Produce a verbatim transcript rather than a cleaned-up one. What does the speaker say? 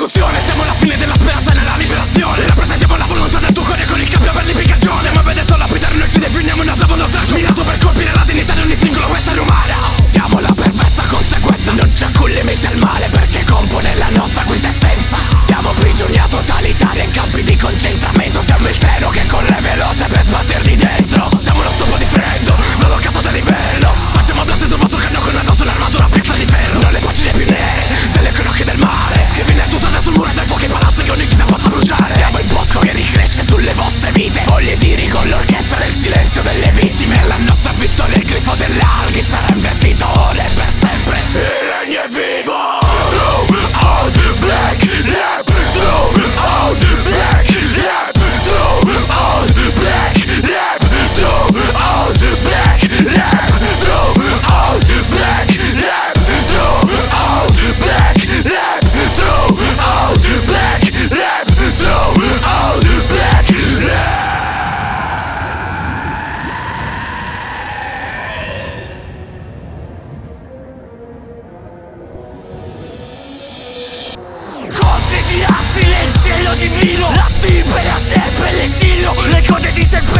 persecuzione. Siamo alla fine della speranza e nella liberazione. Rappresentiamo la volontà del tuo cuore con il cambio per l'impiccagione. Siamo a vedetto lapidare, noi ci definiamo una sabotaggio mirato per colpire la dignità di ogni singolo essere umano. Siamo la perversa conseguenza, non c'è alcun limite al male perché compone la nostra quintessenza. Siamo prigionieri totalitari in campi di concentramento. Siamo il treno che corre veloce per sbatterti dentro. Siamo lo stupro di freddo, non lo cazzo dell'inverno. Facciamo blast sul vostro cranio con addosso un'armatura piazza di ferro. Non le pagine più nere delle cronache del male. Scrivi nettusate sul muro dai fuochi palazzi che ogni città possa bruciare. Siamo il bosco che ricresce sulle vostre vite. Foglie di rigo, l'orchestra del silenzio delle vittime. La nostra vittoria, il grifo dell'alghi sarà invertito ora e per sempre. Il regno è vivo. Throughout black lab, throughout black lab, throughout black lab, throughout black lab, throughout black lab, throughout black lab, throughout black lab, throughout black lab. Quotidiano silenzio divino, la fibra sempre l'esilio, le code di sempre